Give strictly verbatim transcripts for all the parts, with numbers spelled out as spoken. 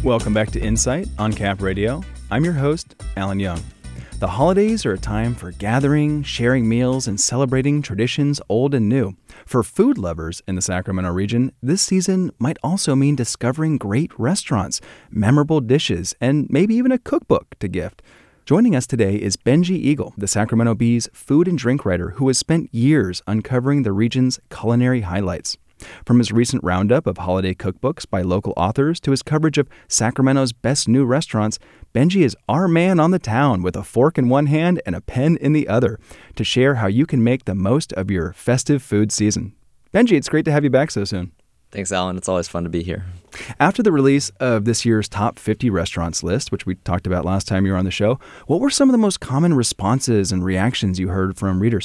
Welcome back to Insight on Cap Radio. I'm your host, Alan Young. The holidays are a time for gathering, sharing meals, and celebrating traditions old and new. For food lovers in the Sacramento region, this season might also mean discovering great restaurants, memorable dishes, and maybe even a cookbook to gift. Joining us today is Benji Eagle, the Sacramento Bee's food and drink writer who has spent years uncovering the region's culinary highlights. From his recent roundup of holiday cookbooks by local authors to his coverage of Sacramento's best new restaurants, Benji is our man on the town with a fork in one hand and a pen in the other to share how you can make the most of your festive food season. Benji, it's great to have you back so soon. Thanks, Alan. It's always fun to be here. After the release of this year's top fifty restaurants list, which we talked about last time you were on the show, what were some of the most common responses and reactions you heard from readers?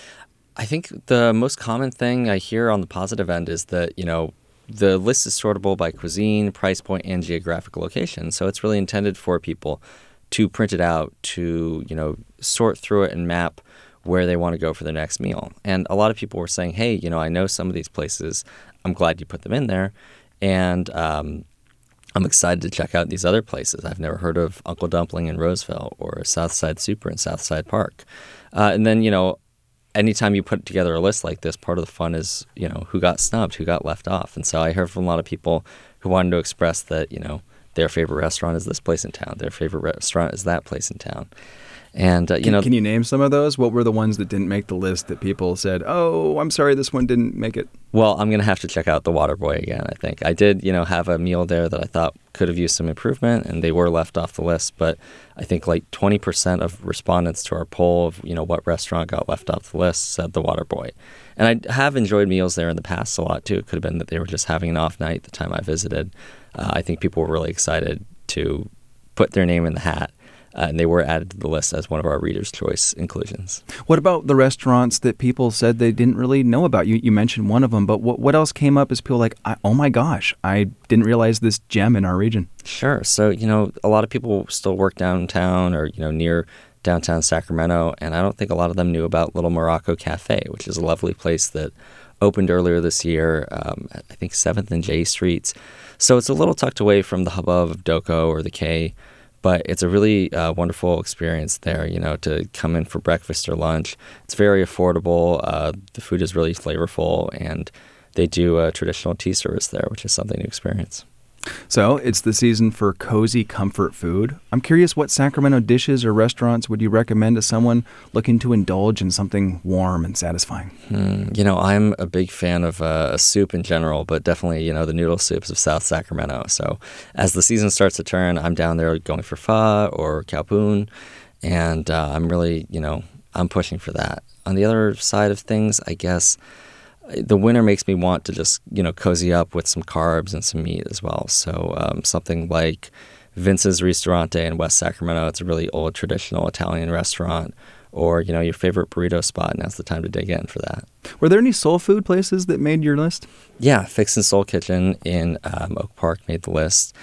I think the most common thing I hear on the positive end is that, you know, the list is sortable by cuisine, price point, and geographic location. So it's really intended for people to print it out, to, you know, sort through it and map where they want to go for their next meal. And a lot of people were saying, hey, you know, I know some of these places. I'm glad you put them in there. And um, I'm excited to check out these other places. I've never heard of Uncle Dumpling in Roseville or Southside Super in Southside Park. Uh, and then, you know, anytime you put together a list like this, part of the fun is, you know, who got snubbed, who got left off. And so I heard from a lot of people who wanted to express that, you know, their favorite restaurant is this place in town. Their favorite restaurant is that place in town. And, uh, you can, know... Can you name some of those? What were the ones that didn't make the list that people said, oh, I'm sorry, this one didn't make it? Well, I'm going to have to check out the Waterboy again, I think. I did, you know, have a meal there that I thought could have used some improvement, and they were left off the list. But I think like twenty percent of respondents to our poll of, you know, what restaurant got left off the list said the Waterboy. And I have enjoyed meals there in the past a lot, too. It could have been that they were just having an off night the time I visited. Uh, I think people were really excited to put their name in the hat. Uh, and they were added to the list as one of our Reader's Choice inclusions. What about the restaurants that people said they didn't really know about? You you mentioned one of them, but what, what else came up as people like, I, oh my gosh, I didn't realize this gem in our region? Sure. So, you know, a lot of people still work downtown or, you know, near downtown Sacramento, and I don't think a lot of them knew about Little Morocco Cafe, which is a lovely place that opened earlier this year, um, at, I think seventh and J Streets. So it's a little tucked away from the hubbub of Doco or the K. But it's a really uh, wonderful experience there, you know, to come in for breakfast or lunch. It's very affordable. Uh, the food is really flavorful, and they do a traditional tea service there, which is something to experience. So it's the season for cozy comfort food. I'm curious, what Sacramento dishes or restaurants would you recommend to someone looking to indulge in something warm and satisfying? Hmm, you know, I'm a big fan of uh, soup in general, but definitely, you know, the noodle soups of South Sacramento. So as the season starts to turn, I'm down there going for pho or calpoon, and uh, I'm really, you know, I'm pushing for that. On the other side of things, I guess the winter makes me want to just, you know, cozy up with some carbs and some meat as well. So um, something like Vince's Ristorante in West Sacramento. It's a really old traditional Italian restaurant. Or, you know, your favorite burrito spot. Now's the time to dig in for that. Were there any soul food places that made your list? Yeah, Fix and Soul Kitchen in um, Oak Park made the list.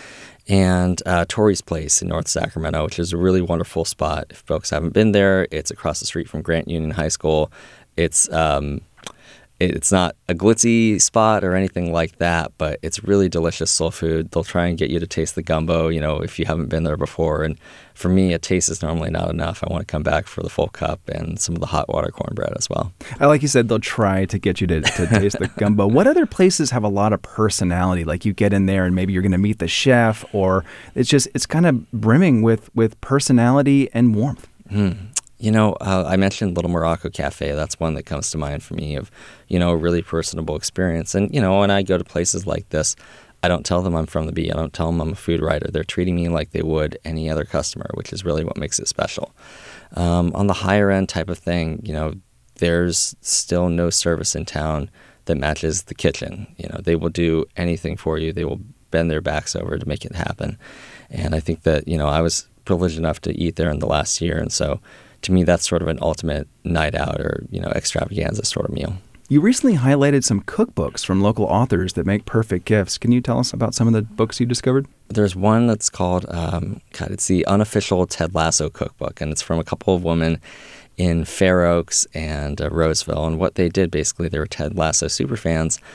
And uh, Tori's Place in North Sacramento, which is a really wonderful spot. If folks haven't been there, it's across the street from Grant Union High School. It's... Um, It's not a glitzy spot or anything like that, but it's really delicious soul food. They'll try and get you to taste the gumbo, you know, if you haven't been there before. And for me, a taste is normally not enough. I want to come back for the full cup and some of the hot water cornbread as well. I like you said, they'll try to get you to, to taste the gumbo. What other places have a lot of personality? Like you get in there and maybe you're going to meet the chef, or it's just, it's kind of brimming with, with personality and warmth. Hmm. You know, uh, I mentioned Little Morocco Cafe. That's one that comes to mind for me of, you know, a really personable experience. And, you know, when I go to places like this, I don't tell them I'm from the Bee. I don't tell them I'm a food writer. They're treating me like they would any other customer, which is really what makes it special. Um, on the higher end type of thing, you know, there's still no service in town that matches the kitchen. You know, they will do anything for you. They will bend their backs over to make it happen. And I think that, you know, I was privileged enough to eat there in the last year. And so to me, that's sort of an ultimate night out or, you know, extravaganza sort of meal. You recently highlighted some cookbooks from local authors that make perfect gifts. Can you tell us about some of the books you discovered? There's one that's called, um, God, it's the Unofficial Ted Lasso Cookbook, and it's from a couple of women in Fair Oaks and uh, Roseville. And what they did, basically, they were Ted Lasso superfans,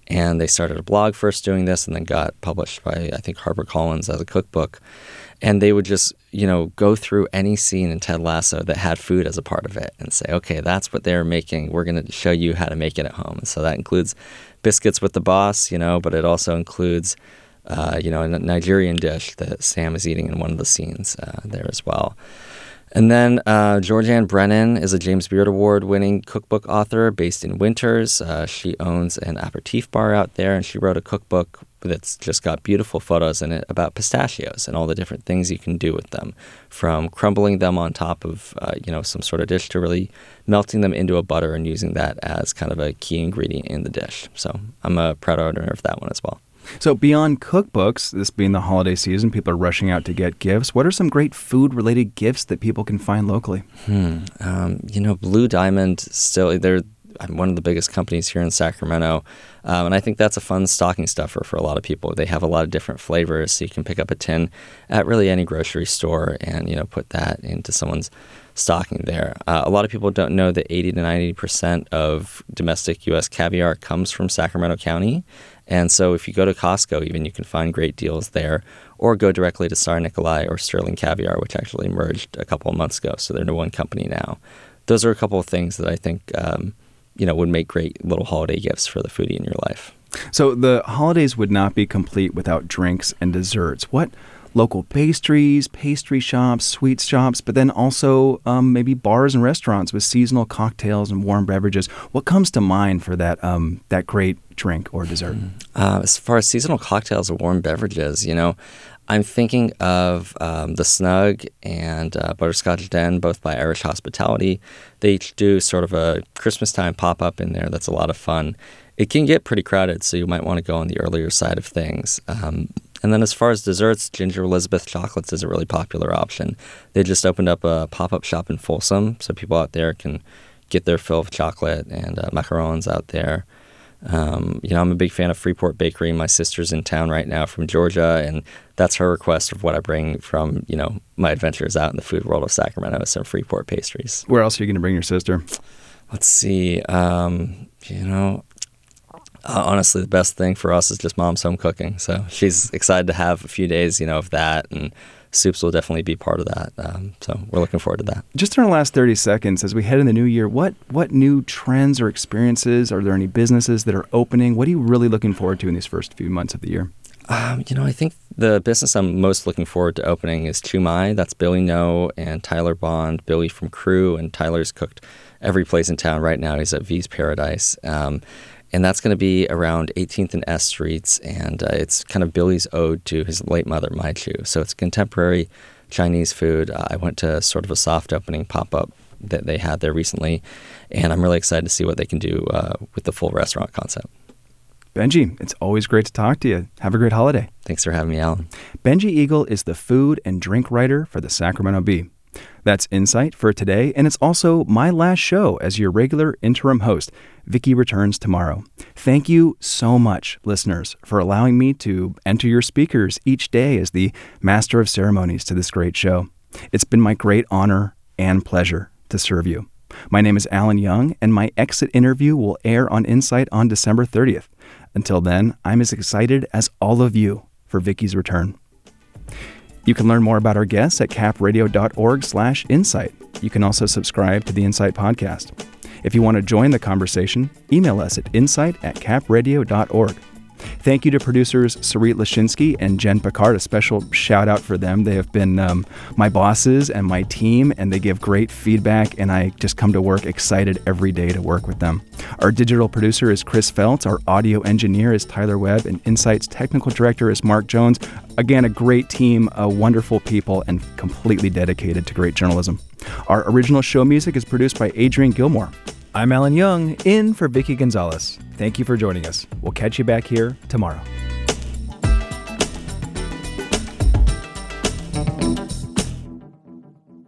And they started a blog first doing this and then got published by, I think, HarperCollins as a cookbook. And they would just, you know, go through any scene in Ted Lasso that had food as a part of it and say, okay, that's what they're making. We're going to show you how to make it at home. And so that includes biscuits with the boss, you know, but it also includes, uh, you know, a Nigerian dish that Sam is eating in one of the scenes uh, there as well. And then uh, Georgianne Brennan is a James Beard Award-winning cookbook author based in Winters. Uh, she owns an aperitif bar out there, and she wrote a cookbook that's just got beautiful photos in it about pistachios and all the different things you can do with them, from crumbling them on top of uh, you know some sort of dish to really melting them into a butter and using that as kind of a key ingredient in the dish. So I'm a proud owner of that one as well. So beyond cookbooks, this being the holiday season, people are rushing out to get gifts. What are some great food-related gifts that people can find locally? Hmm. Um, you know, Blue Diamond, still, they're one of the biggest companies here in Sacramento. Um, and I think that's a fun stocking stuffer for a lot of people. They have a lot of different flavors, so you can pick up a tin at really any grocery store and, you know, put that into someone's stocking there. Uh, a lot of people don't know that eighty to ninety percent of domestic U S caviar comes from Sacramento County. And so if you go to Costco, even, you can find great deals there, or go directly to Tsar Nikolai or Sterling Caviar, which actually merged a couple of months ago. So they're into one company now. Those are a couple of things that I think, um, you know, would make great little holiday gifts for the foodie in your life. So the holidays would not be complete without drinks and desserts. What local pastries, pastry shops, sweet shops, but then also um, maybe bars and restaurants with seasonal cocktails and warm beverages. What comes to mind for that um, that great drink or dessert? Uh, as far as seasonal cocktails or warm beverages, you know, I'm thinking of um, The Snug and uh, Butterscotch Den, both by Irish Hospitality. They each do sort of a Christmas time pop-up in there that's a lot of fun. It can get pretty crowded, so you might want to go on the earlier side of things. Um, and then as far as desserts, Ginger Elizabeth Chocolates is a really popular option. They just opened up a pop-up shop in Folsom, so people out there can get their fill of chocolate, and uh, macarons out there. Um, you know, I'm a big fan of Freeport Bakery. My sister's in town right now from Georgia, and that's her request of what I bring from, you know, my adventures out in the food world of Sacramento, some Freeport pastries. Where else are you going to bring your sister? Let's see. Um, you know, uh, honestly, the best thing for us is just mom's home cooking. So she's excited to have a few days, you know, of that, and soups will definitely be part of that. Um, so we're looking forward to that. Just in our last thirty seconds, as we head in the new year, what what new trends or experiences, are there any businesses that are opening? What are you really looking forward to in these first few months of the year? Um, you know, I think the business I'm most looking forward to opening is Chumai. That's Billy No and Tyler Bond. Billy from Crew, and Tyler's cooked every place in town right now. He's at V's Paradise. Um, And that's going to be around eighteenth and S Streets, and uh, it's kind of Billy's ode to his late mother, Mai Chu. So it's contemporary Chinese food. Uh, I went to sort of a soft opening pop-up that they had there recently, and I'm really excited to see what they can do uh, with the full restaurant concept. Benji, it's always great to talk to you. Have a great holiday. Thanks for having me, Alan. Benji Eagle is the food and drink writer for the Sacramento Bee. That's Insight for today, and it's also my last show as your regular interim host. Vicky returns tomorrow. Thank you so much, listeners, for allowing me to enter your speakers each day as the master of ceremonies to this great show. It's been my great honor and pleasure to serve you. My name is Alan Young, and my exit interview will air on Insight on December thirtieth. Until then, I'm as excited as all of you for Vicky's return. You can learn more about our guests at capradio.org slash insight. You can also subscribe to the Insight podcast. If you want to join the conversation, email us at insight at capradio dot org. Thank you to producers Sarit Lashinsky and Jen Picard. A special shout out for them. They have been um, my bosses and my team, and they give great feedback, and I just come to work excited every day to work with them. Our digital producer is Chris Feltz. Our audio engineer is Tyler Webb, and Insight's technical director is Mark Jones. Again, a great team, uh, wonderful people, and completely dedicated to great journalism. Our original show music is produced by Adrian Gilmore. I'm Alan Young, in for Vicky Gonzalez. Thank you for joining us. We'll catch you back here tomorrow.